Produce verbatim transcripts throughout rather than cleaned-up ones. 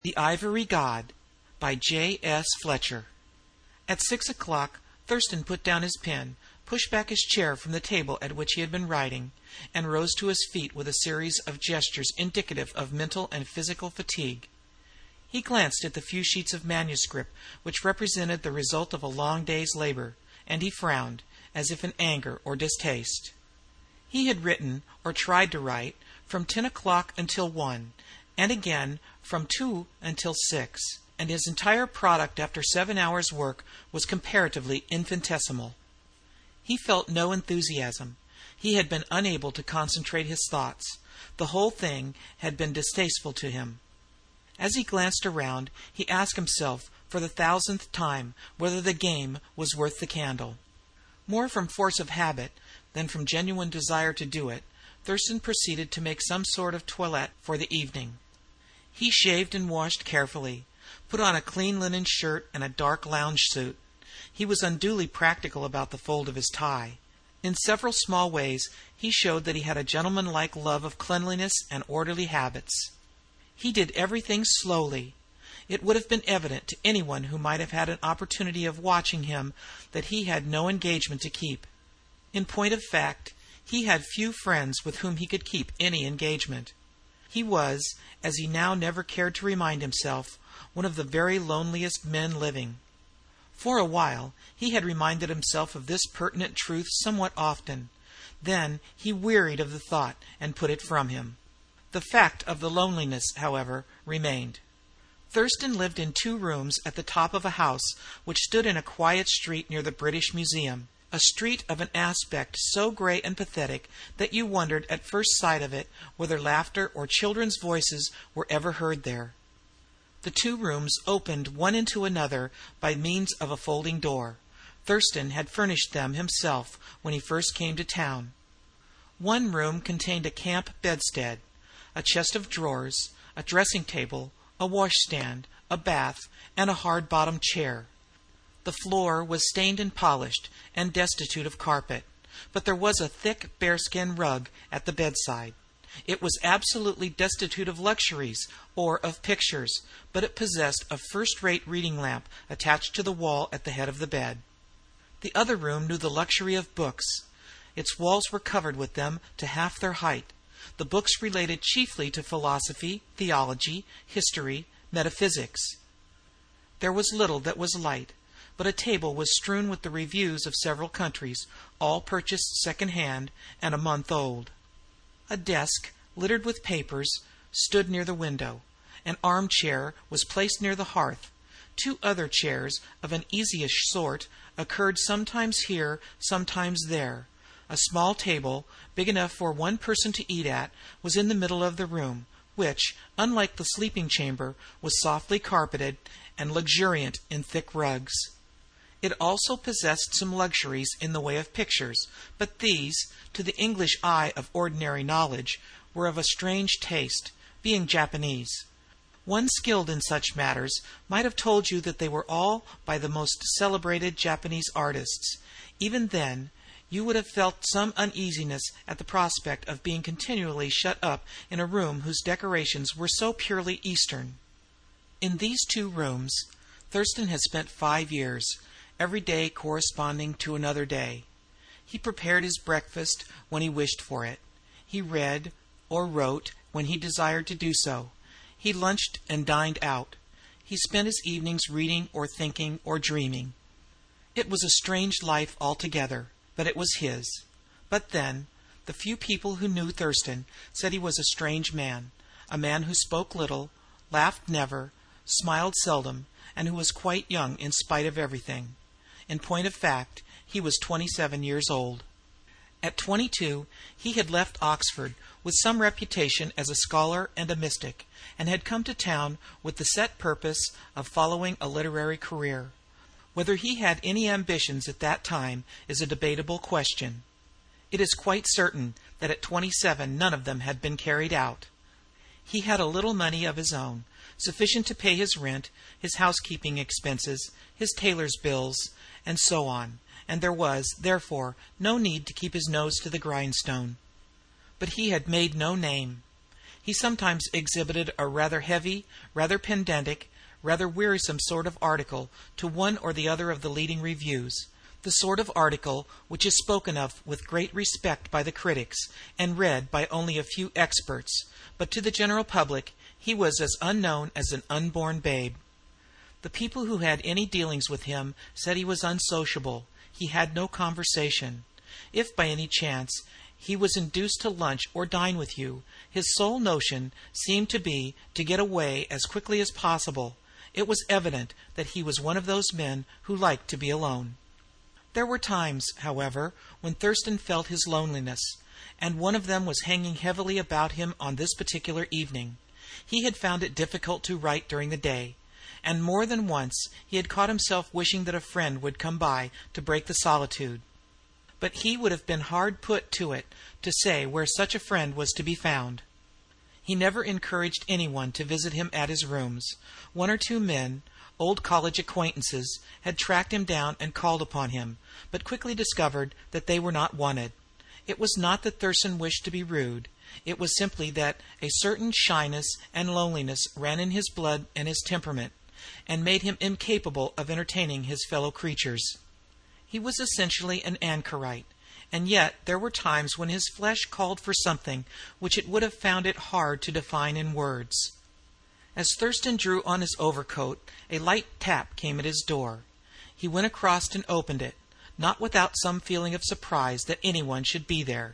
The Ivory God by J. S. Fletcher. At six o'clock Thurston put down his pen, pushed back his chair from the table at which he had been writing, and rose to his feet with a series of gestures indicative of mental and physical fatigue. He glanced at the few sheets of manuscript which represented the result of a long day's labor, and he frowned, as if in anger or distaste. He had written, or tried to write, from ten o'clock until one, and again from two until six, and his entire product after seven hours' work was comparatively infinitesimal. He felt no enthusiasm. He had been unable to concentrate his thoughts. The whole thing had been distasteful to him. As he glanced around, he asked himself for the thousandth time whether the game was worth the candle. More from force of habit than from genuine desire to do it, Thurston proceeded to make some sort of toilette for the evening. He shaved and washed carefully, put on a clean linen shirt and a dark lounge suit. He was unduly practical about the fold of his tie. In several small ways he showed that he had a gentlemanlike love of cleanliness and orderly habits. He did everything slowly. It would have been evident to anyone who might have had an opportunity of watching him that he had no engagement to keep. In point of fact, he had few friends with whom he could keep any engagement. He was, as he now never cared to remind himself, one of the very loneliest men living. For a while he had reminded himself of this pertinent truth somewhat often. Then he wearied of the thought and put it from him. The fact of the loneliness, however, remained. Thurston lived in two rooms at the top of a house which stood in a quiet street near the British Museum, a street of an aspect so grey and pathetic that you wondered at first sight of it whether laughter or children's voices were ever heard there. The two rooms opened one into another by means of a folding door. Thurston had furnished them himself when he first came to town. One room contained a camp bedstead, a chest of drawers, a dressing table, a washstand, a bath, and a hard-bottomed chair. The floor was stained and polished, and destitute of carpet, but there was a thick bearskin rug at the bedside. It was absolutely destitute of luxuries or of pictures, but it possessed a first-rate reading lamp attached to the wall at the head of the bed. The other room knew the luxury of books. Its walls were covered with them to half their height. The books related chiefly to philosophy, theology, history, metaphysics. There was little that was light, but a table was strewn with the reviews of several countries, all purchased second-hand and a month old. A desk, littered with papers, stood near the window. An armchair was placed near the hearth. Two other chairs, of an easyish sort, occurred sometimes here, sometimes there. A small table, big enough for one person to eat at, was in the middle of the room, which, unlike the sleeping chamber, was softly carpeted and luxuriant in thick rugs. It also possessed some luxuries in the way of pictures, but these, to the English eye of ordinary knowledge, were of a strange taste, being Japanese. One skilled in such matters might have told you that they were all by the most celebrated Japanese artists. Even then, you would have felt some uneasiness at the prospect of being continually shut up in a room whose decorations were so purely Eastern. In these two rooms Thurston had spent five years, every day corresponding to another day. He prepared his breakfast when he wished for it. He read or wrote when he desired to do so. He lunched and dined out. He spent his evenings reading or thinking or dreaming. It was a strange life altogether, but it was his. But then, the few people who knew Thurston said he was a strange man, a man who spoke little, laughed never, smiled seldom, and who was quite young in spite of everything. In point of fact, he was twenty-seven years old. At twenty-two he had left Oxford with some reputation as a scholar and a mystic, and had come to town with the set purpose of following a literary career. Whether he had any ambitions at that time is a debatable question. It is quite certain that at twenty-seven none of them had been carried out. He had a little money of his own, sufficient to pay his rent, his housekeeping expenses, his tailor's bills, and so on, and there was, therefore, no need to keep his nose to the grindstone. But he had made no name. He sometimes exhibited a rather heavy, rather pedantic, rather wearisome sort of article to one or the other of the leading reviews, the sort of article which is spoken of with great respect by the critics and read by only a few experts, but to the general public he was as unknown as an unborn babe. The people who had any dealings with him said he was unsociable. He had no conversation. If by any chance he was induced to lunch or dine with you, his sole notion seemed to be to get away as quickly as possible. It was evident that he was one of those men who liked to be alone. There were times, however, when Thurston felt his loneliness, and one of them was hanging heavily about him on this particular evening. He had found it difficult to write during the day, and more than once he had caught himself wishing that a friend would come by to break the solitude. But he would have been hard put to it to say where such a friend was to be found. He never encouraged anyone to visit him at his rooms. One or two men, old college acquaintances, had tracked him down and called upon him, but quickly discovered that they were not wanted. It was not that Thurston wished to be rude. It was simply that a certain shyness and loneliness ran in his blood and his temperament, and made him incapable of entertaining his fellow creatures. He was essentially an anchorite, and yet there were times when his flesh called for something which it would have found it hard to define in words. As Thurston drew on his overcoat, a light tap came at his door. He went across and opened it, not without some feeling of surprise that anyone should be there.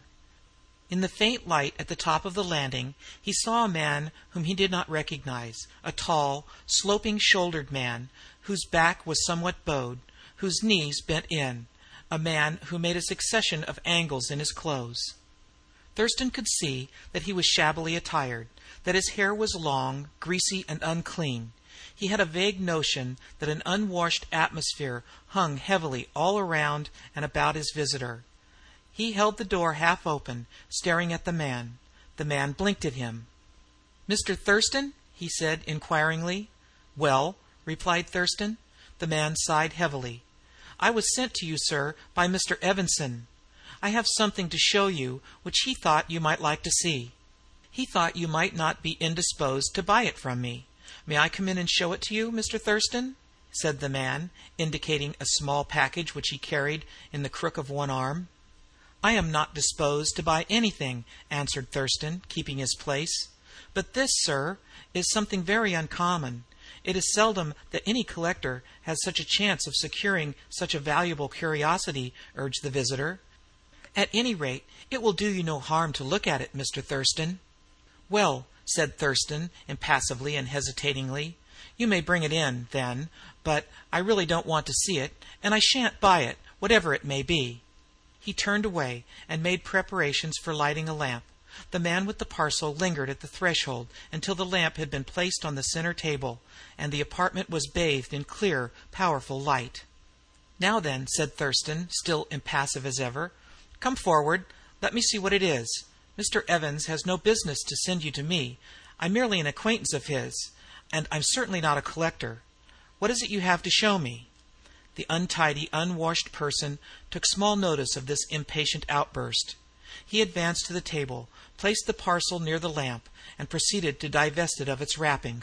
In the faint light at the top of the landing he saw a man whom he did not recognize, a tall, sloping-shouldered man, whose back was somewhat bowed, whose knees bent in, a man who made a succession of angles in his clothes. Thurston could see that he was shabbily attired, that his hair was long, greasy, and unclean. He had a vague notion that an unwashed atmosphere hung heavily all around and about his visitor. He held the door half open, staring at the man. The man blinked at him. "Mister Thurston?" he said inquiringly. "Well?" replied Thurston. The man sighed heavily. "I was sent to you, sir, by Mister Evanson. I have something to show you which he thought you might like to see. He thought you might not be indisposed to buy it from me. May I come in and show it to you, Mister Thurston?" said the man, indicating a small package which he carried in the crook of one arm. "I am not disposed to buy anything," answered Thurston, keeping his place. "But this, sir, is something very uncommon. It is seldom that any collector has such a chance of securing such a valuable curiosity," urged the visitor. "At any rate, it will do you no harm to look at it, Mister Thurston." "Well," said Thurston, impassively and hesitatingly, "you may bring it in, then, but I really don't want to see it, and I shan't buy it, whatever it may be." He turned away and made preparations for lighting a lamp. The man with the parcel lingered at the threshold until the lamp had been placed on the center table, and the apartment was bathed in clear, powerful light. "Now then," said Thurston, still impassive as ever, "come forward. Let me see what it is. Mister Evans has no business to send you to me. I'm merely an acquaintance of his, and I'm certainly not a collector. What is it you have to show me?" The untidy, unwashed person took small notice of this impatient outburst. He advanced to the table, placed the parcel near the lamp, and proceeded to divest it of its wrappings.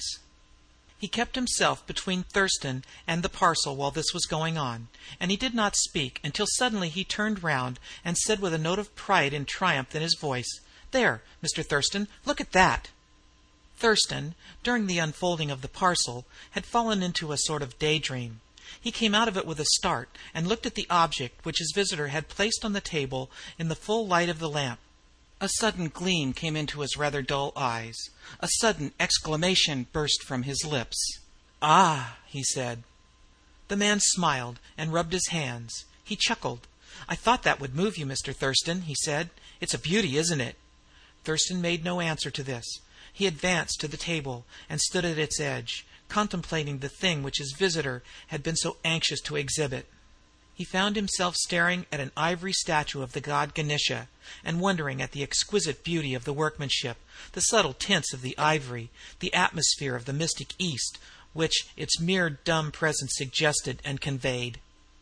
He kept himself between Thurston and the parcel while this was going on, and he did not speak until suddenly he turned round and said with a note of pride and triumph in his voice, "There, Mister Thurston, look at that." Thurston, during the unfolding of the parcel, had fallen into a sort of daydream. He came out of it with a start, and looked at the object which his visitor had placed on the table in the full light of the lamp. A sudden gleam came into his rather dull eyes. A sudden exclamation burst from his lips. "Ah!" he said. The man smiled and rubbed his hands. He chuckled. "I thought that would move you, Mister Thurston," he said. "It's a beauty, isn't it?" Thurston made no answer to this. He advanced to the table and stood at its edge, contemplating the thing which his visitor had been so anxious to exhibit. He found himself staring at an ivory statue of the god Ganesha, and wondering at the exquisite beauty of the workmanship, the subtle tints of the ivory, the atmosphere of the mystic East, which its mere dumb presence suggested and conveyed.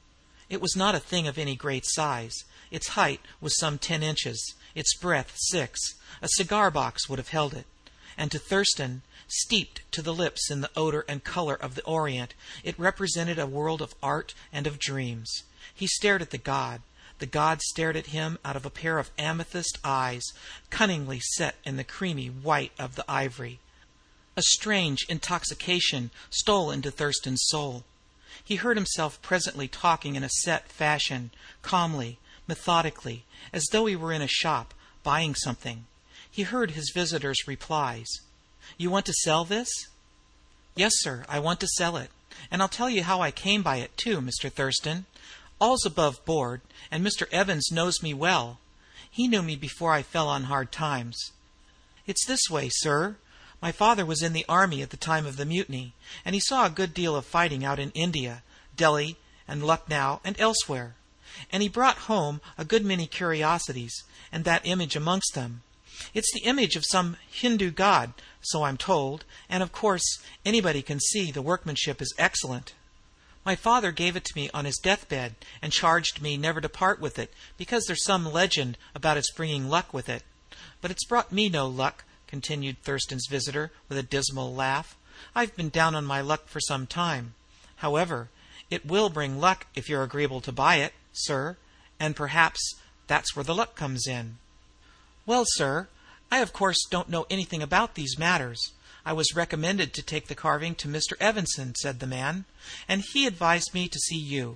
It was not a thing of any great size. Its height was some ten inches, its breadth six. A cigar box would have held it. and to Thurston, steeped to the lips in the odor and color of the Orient, it represented a world of art and of dreams. He stared at the god. The god stared at him out of a pair of amethyst eyes, cunningly set in the creamy white of the ivory. A strange intoxication stole into Thurston's soul. He heard himself presently talking in a set fashion, calmly, methodically, as though he were in a shop, buying something. He heard his visitor's replies. "You want to sell this?" "Yes, sir, I want to sell it. And I'll tell you how I came by it, too, Mister Thurston. All's above board, and Mister Evans knows me well. He knew me before I fell on hard times. It's this way, sir. My father was in the army at the time of the mutiny, and he saw a good deal of fighting out in India, Delhi, and Lucknow, and elsewhere. And he brought home a good many curiosities, and that image amongst them. It's the image of some Hindu god, so I'm told, and of course anybody can see the workmanship is excellent. My father gave it to me on his deathbed, and charged me never to part with it, because there's some legend about its bringing luck with it. But it's brought me no luck," continued Thurston's visitor, with a dismal laugh. "I've been down on my luck for some time. However, it will bring luck if you're agreeable to buy it, sir, and perhaps that's where the luck comes in." "Well, sir, I of course don't know anything about these matters. I was recommended to take the carving to Mister Evanson," said the man, "and he advised me to see you.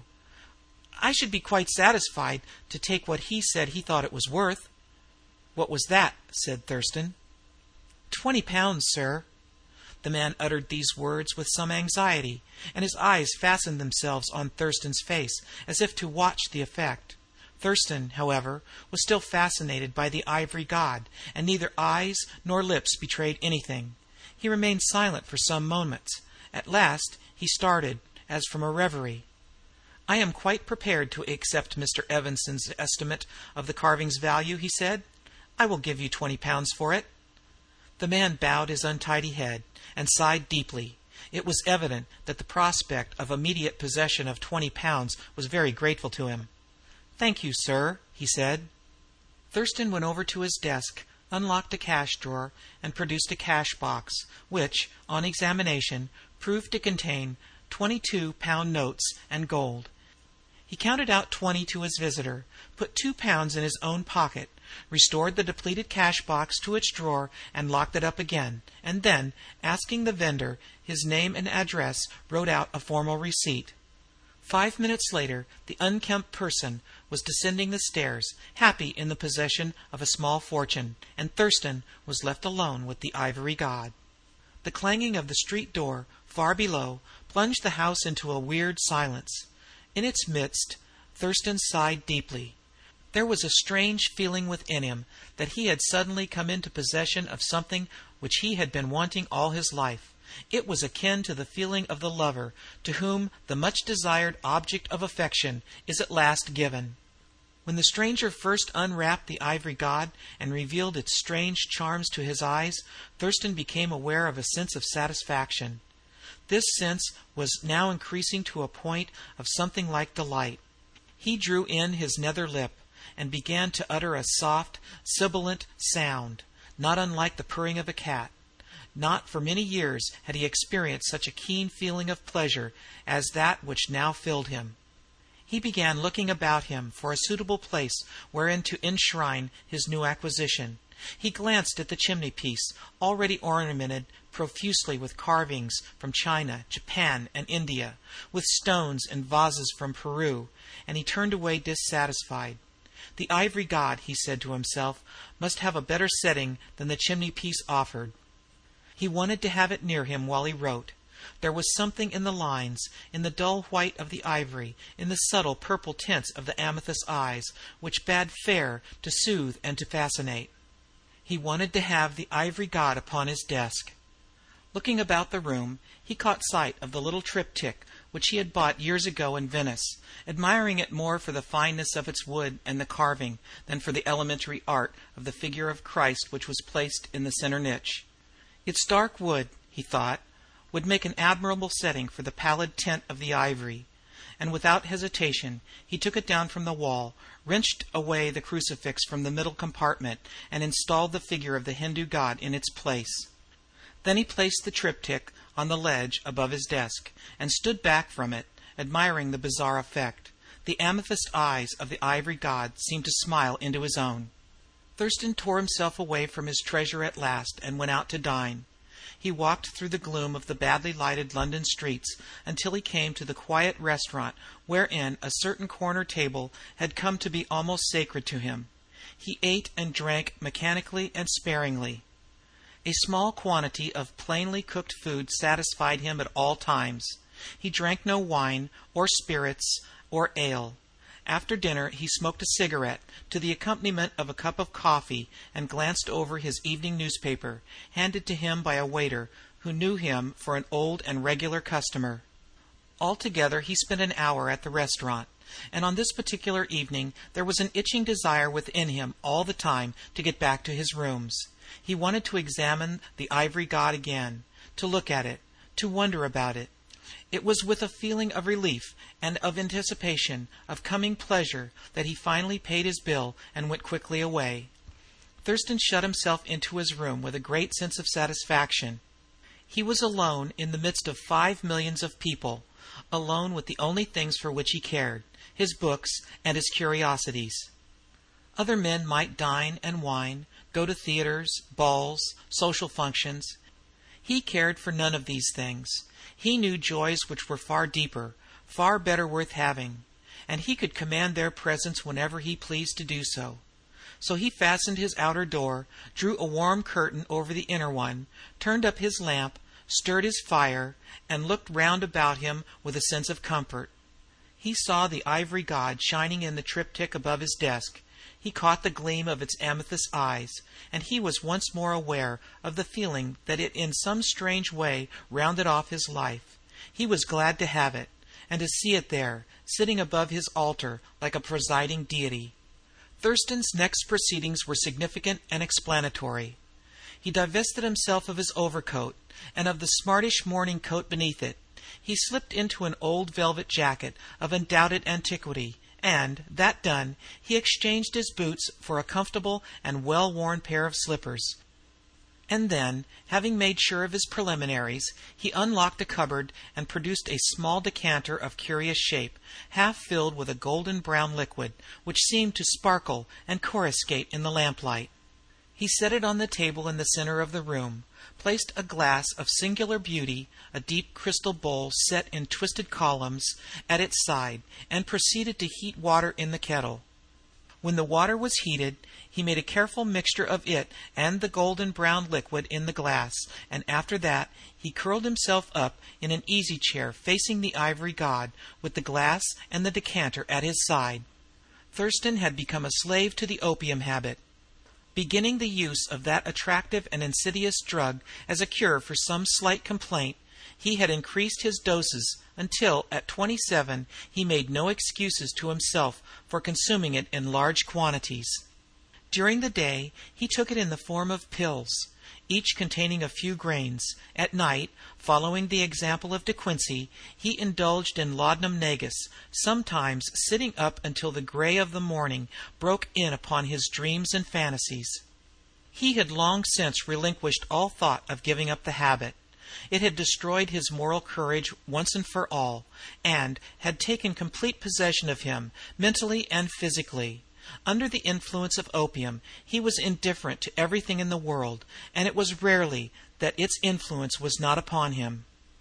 I should be quite satisfied to take what he said he thought it was worth." "What was that?" said Thurston. "Twenty pounds, sir." The man uttered these words with some anxiety, and his eyes fastened themselves on Thurston's face, as if to watch the effect. Thurston, however, was still fascinated by the ivory god, and neither eyes nor lips betrayed anything. He remained silent for some moments. At last he started, as from a reverie. "I am quite prepared to accept Mister Evanson's estimate of the carving's value," he said. "I will give you twenty pounds for it." The man bowed his untidy head, and sighed deeply. It was evident that the prospect of immediate possession of twenty pounds was very grateful to him. "Thank you, sir," he said. Thurston went over to his desk, unlocked a cash drawer, and produced a cash box, which, on examination, proved to contain twenty-two pound notes and gold. He counted out twenty to his visitor, put two pounds in his own pocket, restored the depleted cash box to its drawer, and locked it up again, and then, asking the vendor his name and address, wrote out a formal receipt. Five minutes later the unkempt person was descending the stairs, happy in the possession of a small fortune, and Thurston was left alone with the ivory god. The clanging of the street door, far below, plunged the house into a weird silence. In its midst Thurston sighed deeply. There was a strange feeling within him that he had suddenly come into possession of something which he had been wanting all his life. It was akin to the feeling of the lover to whom the much desired object of affection is at last given. When the stranger first unwrapped the ivory god and revealed its strange charms to his eyes, Thurston became aware of a sense of satisfaction. This sense was now increasing to a point of something like delight. He drew in his nether lip, and began to utter a soft, sibilant sound, not unlike the purring of a cat. Not for many years had he experienced such a keen feeling of pleasure as that which now filled him. He began looking about him for a suitable place wherein to enshrine his new acquisition. He glanced at the chimney-piece, already ornamented profusely with carvings from China, Japan, and India, with stones and vases from Peru, and he turned away dissatisfied. The ivory god, he said to himself, must have a better setting than the chimney-piece offered. He wanted to have it near him while he wrote. There was something in the lines, in the dull white of the ivory, in the subtle purple tints of the amethyst eyes, which bade fair to soothe and to fascinate. He wanted to have the ivory god upon his desk. Looking about the room, he caught sight of the little triptych which he had bought years ago in Venice, admiring it more for the fineness of its wood and the carving than for the elementary art of the figure of Christ which was placed in the center niche. Its dark wood, he thought, would make an admirable setting for the pallid tint of the ivory, and without hesitation he took it down from the wall, wrenched away the crucifix from the middle compartment, and installed the figure of the Hindu god in its place. Then he placed the triptych on the ledge above his desk, and stood back from it, admiring the bizarre effect. The amethyst eyes of the ivory god seemed to smile into his own. Thurston tore himself away from his treasure at last, and went out to dine. He walked through the gloom of the badly lighted London streets until he came to the quiet restaurant wherein a certain corner table had come to be almost sacred to him. He ate and drank mechanically and sparingly. A small quantity of plainly cooked food satisfied him at all times. He drank no wine, or spirits, or ale. After dinner he smoked a cigarette, to the accompaniment of a cup of coffee, and glanced over his evening newspaper, handed to him by a waiter who knew him for an old and regular customer. Altogether he spent an hour at the restaurant, and on this particular evening there was an itching desire within him all the time to get back to his rooms. He wanted to examine the ivory god again, to look at it, to wonder about it. It was with a feeling of relief and of anticipation of coming pleasure that he finally paid his bill and went quickly away. Thurston shut himself into his room with a great sense of satisfaction. He was alone in the midst of five millions of people, alone with the only things for which he cared, his books and his curiosities. Other men might dine and wine, go to theatres, balls, social functions. He cared for none of these things. He knew joys which were far deeper, far better worth having, and he could command their presence whenever he pleased to do so. So he fastened his outer door, drew a warm curtain over the inner one, turned up his lamp, stirred his fire, and looked round about him with a sense of comfort. He saw the ivory god shining in the triptych above his desk. He caught the gleam of its amethyst eyes, and he was once more aware of the feeling that it in some strange way rounded off his life. He was glad to have it, and to see it there, sitting above his altar like a presiding deity. Thurston's next proceedings were significant and explanatory. He divested himself of his overcoat, and of the smartish morning coat beneath it. He slipped into an old velvet jacket of undoubted antiquity, and, that done, he exchanged his boots for a comfortable and well-worn pair of slippers. And then, having made sure of his preliminaries, he unlocked a cupboard and produced a small decanter of curious shape, half filled with a golden brown liquid, which seemed to sparkle and coruscate in the lamplight. He set it on the table in the centre of the room, placed a glass of singular beauty, a deep crystal bowl set in twisted columns, at its side, and proceeded to heat water in the kettle. When the water was heated, he made a careful mixture of it and the golden brown liquid in the glass, and after that he curled himself up in an easy chair facing the ivory god, with the glass and the decanter at his side. Thurston had become a slave to the opium habit. Beginning the use of that attractive and insidious drug as a cure for some slight complaint, he had increased his doses until, at twenty-seven, he made no excuses to himself for consuming it in large quantities. During the day he took it in the form of pills, each containing a few grains. At night, following the example of De Quincey, he indulged in laudanum negus, sometimes sitting up until the grey of the morning broke in upon his dreams and fantasies. He had long since relinquished all thought of giving up the habit. It had destroyed his moral courage once and for all, and had taken complete possession of him, mentally and physically. Under the influence of opium he was indifferent to everything in the world, and it was rarely that its influence was not upon him.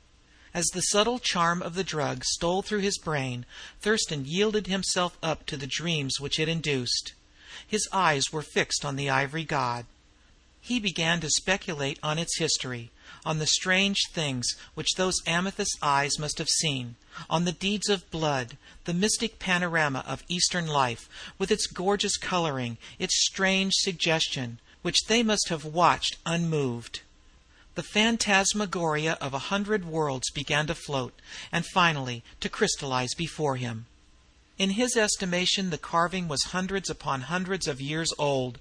As the subtle charm of the drug stole through his brain, Thurston yielded himself up to the dreams which it induced. His eyes were fixed on the ivory god. He began to speculate on its history, on the strange things which those amethyst eyes must have seen, on the deeds of blood, the mystic panorama of Eastern life, with its gorgeous coloring, its strange suggestion, which they must have watched unmoved. The phantasmagoria of a hundred worlds began to float, and finally to crystallize before him. In his estimation the carving was hundreds upon hundreds of years old.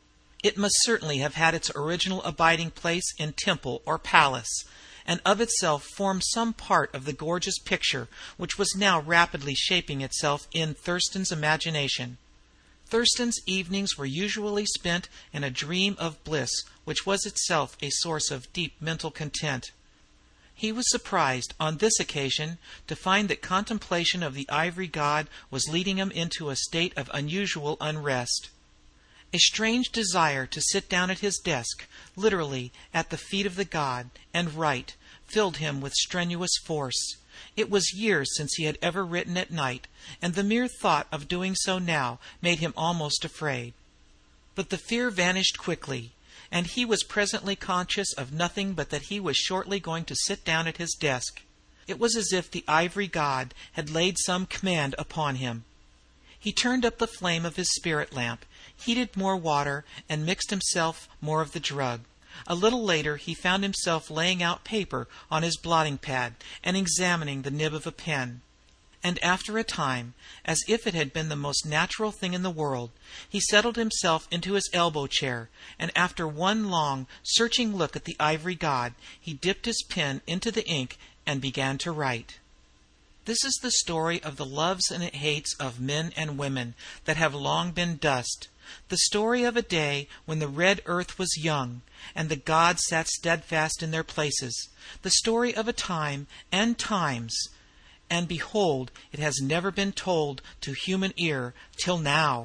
It must certainly have had its original abiding place in temple or palace, and of itself formed some part of the gorgeous picture which was now rapidly shaping itself in Thurston's imagination. Thurston's evenings were usually spent in a dream of bliss which was itself a source of deep mental content. He was surprised, on this occasion, to find that contemplation of the ivory god was leading him into a state of unusual unrest. A strange desire to sit down at his desk, literally at the feet of the god, and write, filled him with strenuous force. It was years since he had ever written at night, and the mere thought of doing so now made him almost afraid. But the fear vanished quickly, and he was presently conscious of nothing but that he was shortly going to sit down at his desk. It was as if the ivory god had laid some command upon him. He turned up the flame of his spirit lamp, heated more water, and mixed himself more of the drug. A little later he found himself laying out paper on his blotting pad and examining the nib of a pen. And after a time, as if it had been the most natural thing in the world, he settled himself into his elbow chair, and after one long, searching look at the ivory god, he dipped his pen into the ink and began to write. This is the story of the loves and hates of men and women that have long been dust, the story of a day when the red earth was young, and the gods sat steadfast in their places, the story of a time and times, and behold, it has never been told to human ear till now.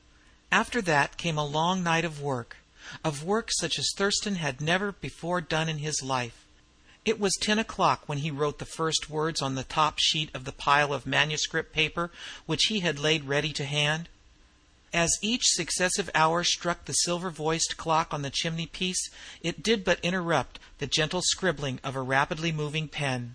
After that came a long night of work, of work such as Thurston had never before done in his life. It was ten o'clock when he wrote the first words on the top sheet of the pile of manuscript paper which he had laid ready to hand. As each successive hour struck the silver-voiced clock on the chimney-piece, it did but interrupt the gentle scribbling of a rapidly moving pen.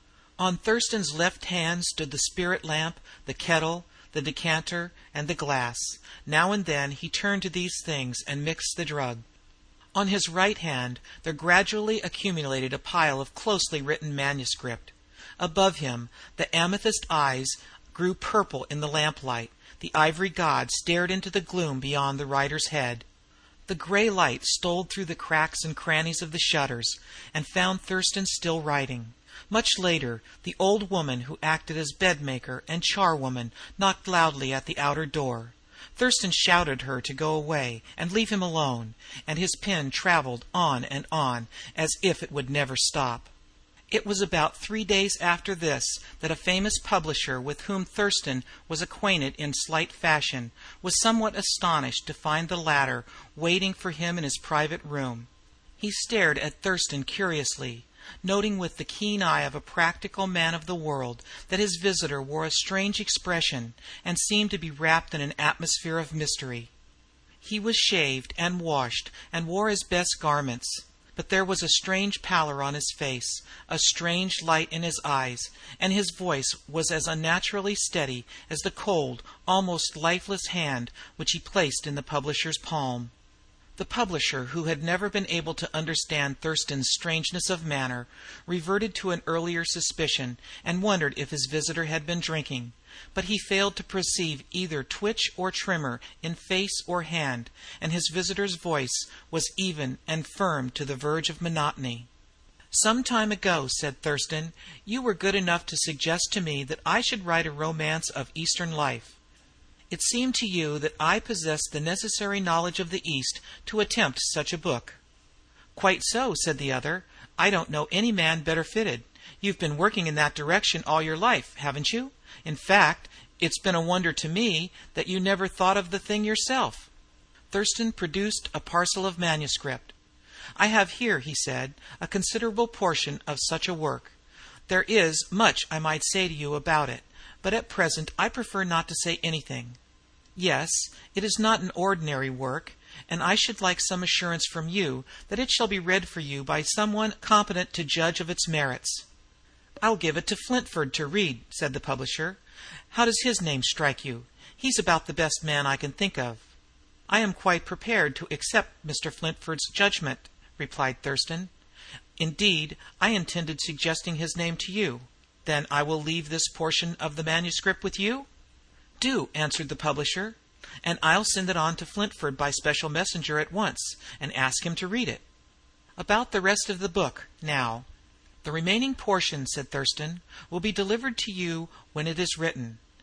On Thurston's left hand stood the spirit lamp, the kettle, the decanter, and the glass. Now and then he turned to these things and mixed the drug. On his right hand there gradually accumulated a pile of closely written manuscript. Above him the amethyst eyes grew purple in the lamplight. The ivory god stared into the gloom beyond the writer's head. The gray light stole through the cracks and crannies of the shutters, and found Thurston still writing. Much later, the old woman who acted as bedmaker and charwoman knocked loudly at the outer door. Thurston shouted her to go away and leave him alone, and his pen travelled on and on as if it would never stop. It was about three days after this that a famous publisher with whom Thurston was acquainted in slight fashion was somewhat astonished to find the latter waiting for him in his private room. He stared at Thurston curiously, noting with the keen eye of a practical man of the world that his visitor wore a strange expression and seemed to be wrapped in an atmosphere of mystery. He was shaved and washed and wore his best garments, but there was a strange pallor on his face, a strange light in his eyes, and his voice was as unnaturally steady as the cold, almost lifeless hand which he placed in the publisher's palm. The publisher, who had never been able to understand Thurston's strangeness of manner, reverted to an earlier suspicion, and wondered if his visitor had been drinking, but he failed to perceive either twitch or tremor in face or hand, and his visitor's voice was even and firm to the verge of monotony. "Some time ago," said Thurston, "you were good enough to suggest to me that I should write a romance of Eastern life. It seemed to you that I possessed the necessary knowledge of the East to attempt such a book." "Quite so," said the other. "I don't know any man better fitted. You've been working in that direction all your life, haven't you? In fact, it's been a wonder to me that you never thought of the thing yourself." Thurston produced a parcel of manuscript. "I have here," he said, "a considerable portion of such a work. There is much I might say to you about it, but at present I prefer not to say anything. Yes, it is not an ordinary work, and I should like some assurance from you that it shall be read for you by someone competent to judge of its merits." "I'll give it to Flintford to read," said the publisher. "How does his name strike you? He's about the best man I can think of." "I am quite prepared to accept Mister Flintford's judgment," replied Thurston. "Indeed, I intended suggesting his name to you. Then I will leave this portion of the manuscript with you?" "Do," answered the publisher, "and I'll send it on to Flintford by special messenger at once, and ask him to read it. About the rest of the book, now." "The remaining portion," said Thurston, "will be delivered to you when it is written.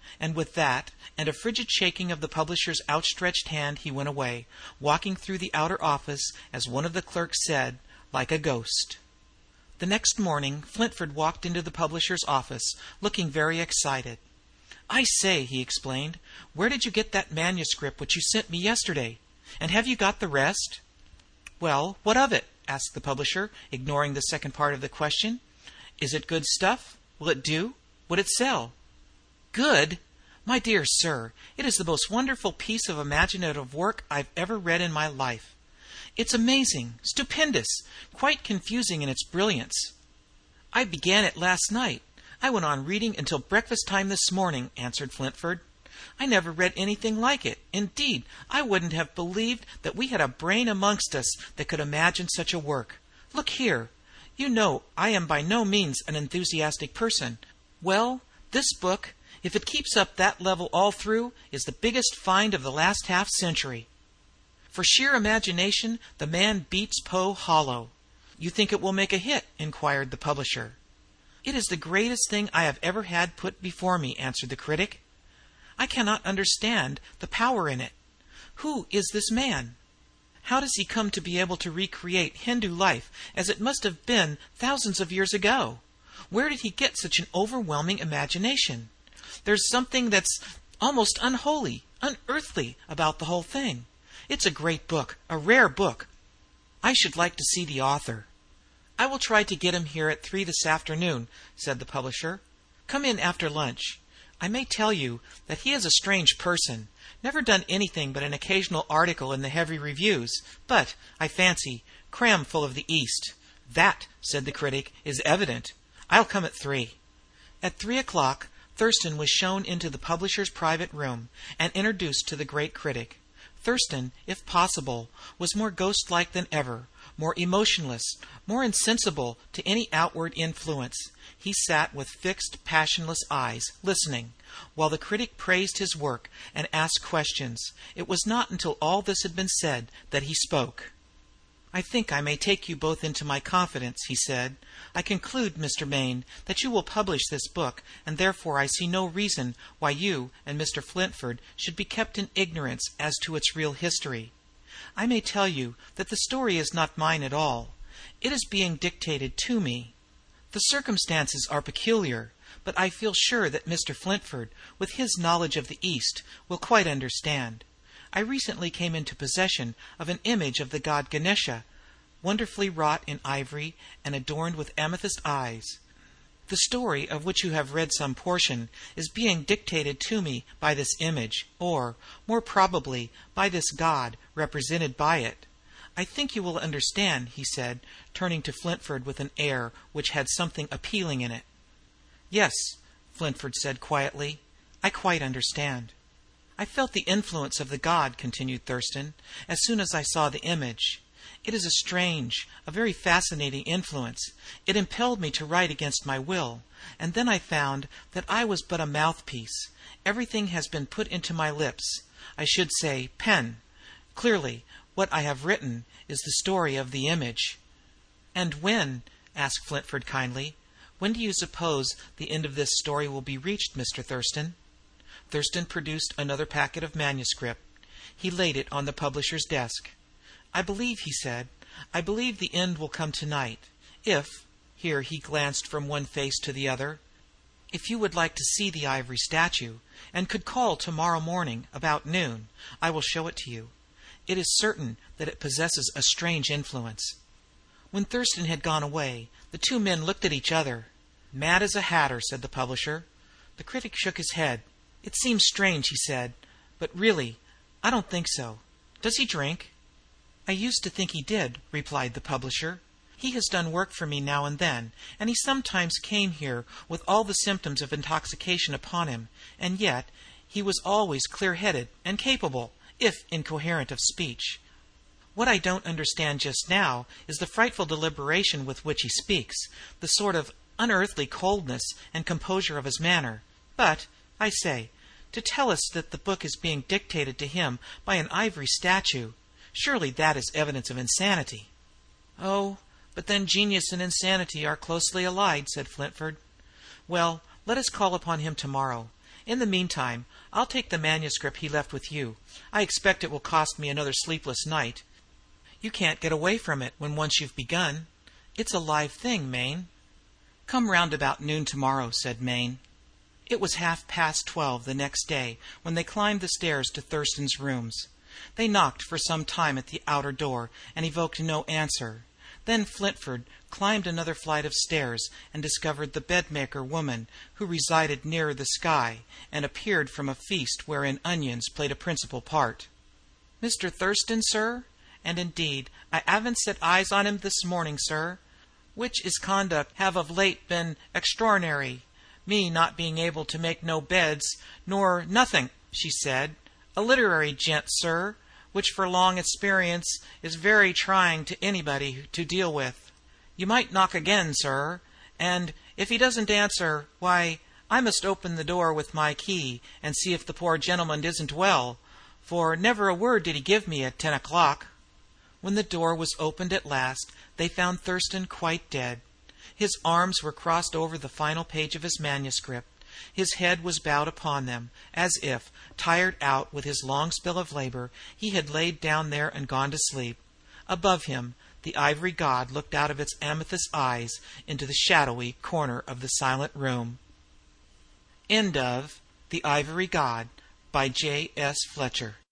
And with that, and a frigid shaking of the publisher's outstretched hand, he went away, walking through the outer office, as one of the clerks said, like a ghost. The next morning Flintford walked into the publisher's office, looking very excited. "I say," he explained, "where did you get that manuscript which you sent me yesterday? And have you got the rest?" "Well, what of it?" asked the publisher, ignoring the second part of the question. "Is it good stuff? Will it do? Would it sell?" "Good? My dear sir, it is the most wonderful piece of imaginative work I've ever read in my life. It's amazing, stupendous, quite confusing in its brilliance. I began it last night. I went on reading until breakfast time this morning," answered Flintford. "I never read anything like it. Indeed, I wouldn't have believed that we had a brain amongst us that could imagine such a work. Look here. You know I am by no means an enthusiastic person. Well, this book, if it keeps up that level all through, is the biggest find of the last half century. For sheer imagination, the man beats Poe hollow." "You think it will make a hit?" inquired the publisher. "It is the greatest thing I have ever had put before me," answered the critic. "I cannot understand the power in it. Who is this man? How does he come to be able to recreate Hindu life as it must have been thousands of years ago? Where did he get such an overwhelming imagination? There's something that's almost unholy, unearthly about the whole thing. It's a great book, a rare book. I should like to see the author." "I will try to get him here at three this afternoon," said the publisher. "Come in after lunch. I may tell you that he is a strange person, never done anything but an occasional article in the heavy reviews, but, I fancy, cram full of the East." "That," said the critic, "is evident. I'll come at three." At three o'clock Thurston was shown into the publisher's private room, and introduced to the great critic. Thurston, if possible, was more ghost-like than ever, more emotionless, more insensible to any outward influence. He sat with fixed, passionless eyes, listening, while the critic praised his work and asked questions. It was not until all this had been said that he spoke. "I think I may take you both into my confidence," he said. "I conclude, Mister Maine, that you will publish this book, and therefore I see no reason why you and Mister Flintford should be kept in ignorance as to its real history. I may tell you that the story is not mine at all. It is being dictated to me. The circumstances are peculiar, but I feel sure that Mister Flintford, with his knowledge of the East, will quite understand. I recently came into possession of an image of the god Ganesha, wonderfully wrought in ivory and adorned with amethyst eyes. The story, of which you have read some portion, is being dictated to me by this image, or, more probably, by this god represented by it. I think you will understand," he said, turning to Flintford with an air which had something appealing in it. "Yes," Flintford said quietly, "I quite understand." "I felt the influence of the god," continued Thurston, "as soon as I saw the image. It is a strange, a very fascinating influence. It impelled me to write against my will, and then I found that I was but a mouthpiece. Everything has been put into my lips, I should say pen. Clearly, what I have written is the story of the image." "And when," asked Flintford kindly, "when do you suppose the end of this story will be reached, Mister Thurston?" Thurston produced another packet of manuscript. He laid it on the publisher's desk. "I believe," he said, "I believe the end will come tonight. If," here he glanced from one face to the other, "if you would like to see the ivory statue, and could call tomorrow morning about noon, I will show it to you. It is certain that it possesses a strange influence." When Thurston had gone away, the two men looked at each other. "Mad as a hatter," said the publisher. The critic shook his head. "It seems strange," he said, "but really, I don't think so. Does he drink?" "I used to think he did," replied the publisher. "He has done work for me now and then, and he sometimes came here with all the symptoms of intoxication upon him, and yet he was always clear-headed and capable, if incoherent of speech. What I don't understand just now is the frightful deliberation with which he speaks, the sort of unearthly coldness and composure of his manner. But, I say, to tell us that the book is being dictated to him by an ivory statue, surely that is evidence of insanity." "Oh, but then genius and insanity are closely allied," said Flintford. "Well, let us call upon him tomorrow. In the meantime, I'll take the manuscript he left with you. I expect it will cost me another sleepless night. You can't get away from it when once you've begun. It's a live thing, Mayne." "Come round about noon tomorrow," said Mayne. It was half past twelve the next day when they climbed the stairs to Thurston's rooms. They knocked for some time at the outer door and evoked no answer. Then Flintford climbed another flight of stairs and discovered the bedmaker woman, who resided nearer the sky, and appeared from a feast wherein onions played a principal part. "Mister Thurston, sir? And indeed I 'aven't set eyes on him this morning, sir. Which 'is conduct have of late been extraor'nary, me not being able to make no beds, nor nothing," she said. "A literary gent, sir, which for long experience is very trying to anybody to deal with. You might knock again, sir, and if he doesn't answer, why, I must open the door with my key and see if the poor gentleman isn't well, for never a word did he give me at ten o'clock." When the door was opened at last, they found Thurston quite dead. His arms were crossed over the final page of his manuscript. His head was bowed upon them, as if, tired out with his long spell of labor, he had laid down there and gone to sleep. Above him, the ivory god looked out of its amethyst eyes into the shadowy corner of the silent room. End of The Ivory God by J. S. Fletcher.